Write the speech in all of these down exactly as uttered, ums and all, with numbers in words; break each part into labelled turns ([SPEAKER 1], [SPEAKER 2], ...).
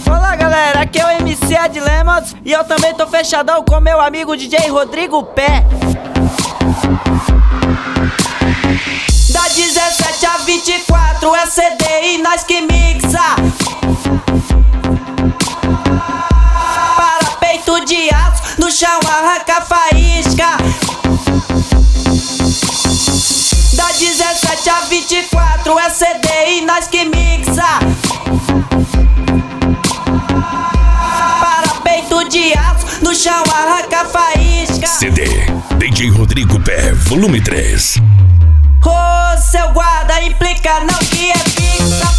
[SPEAKER 1] Fala galera, aqui é o M C Ed Lemons e eu também tô fechadão com meu amigo D J Rodrigo Pé. Da dezessete a vinte e quatro é C D e nós que mixa. Para peito de aço, no chão arranca faísca. Da dezessete a vinte e quatro é C D e nós que mixa. Para peito de aço, no chão arranca faísca.
[SPEAKER 2] C D D J Rodrigo Pé, volume três.
[SPEAKER 1] Ô, oh, seu guarda, implica não que é fixa.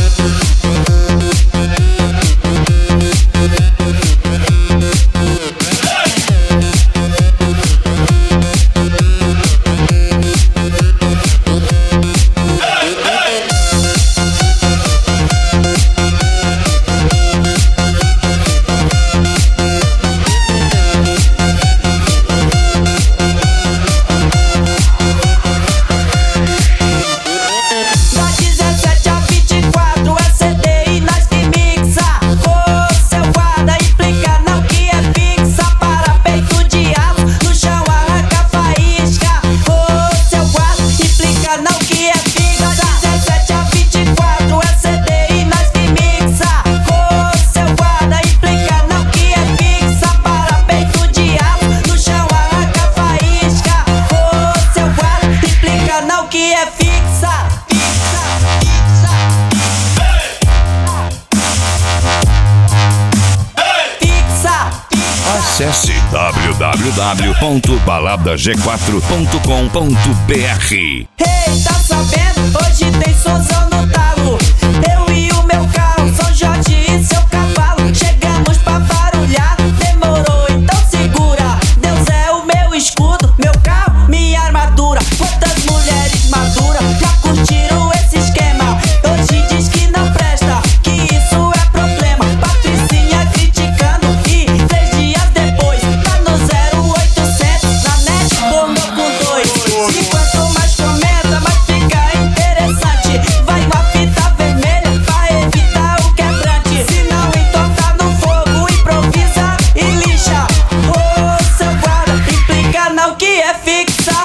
[SPEAKER 2] Acesse w w w ponto balada g quatro ponto com ponto b r.
[SPEAKER 1] Ei, tá sabendo? Hoje tem sonzão no talo. Eu e o meu carro, São Jorge e seu cavalo. Chegamos pra barulhar, demorou, então segura. Deus é o meu escudo, meu carro, minha armadura. Quantas mulheres maduras já curtiram esse esquema? Hoje diz que não presta, que isso é problema. Patricinha criticando e três dias depois tá no zero oitocentos na net, pornô com dois. E quanto mais comenta, mais fica interessante. Vai uma fita vermelha pra evitar o quebrante. Se não entortar no fogo, improvisa e lixa. Ô, seu guarda, implica não que é fixa.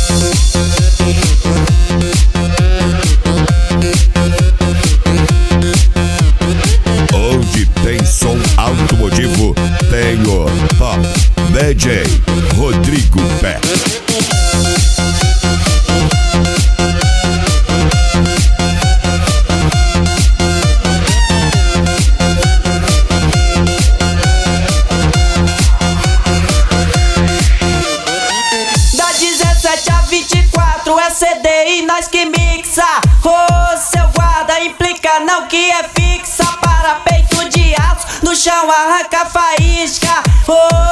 [SPEAKER 2] Onde tem som automotivo, tem o Top D J Rodrigo Pé.
[SPEAKER 1] Da dezessete a vinte e quatro é C D e nós que mixa. Ô, oh, seu guarda, implica não que é fixa. Para peito de aço, no chão arranca faísca. Oh,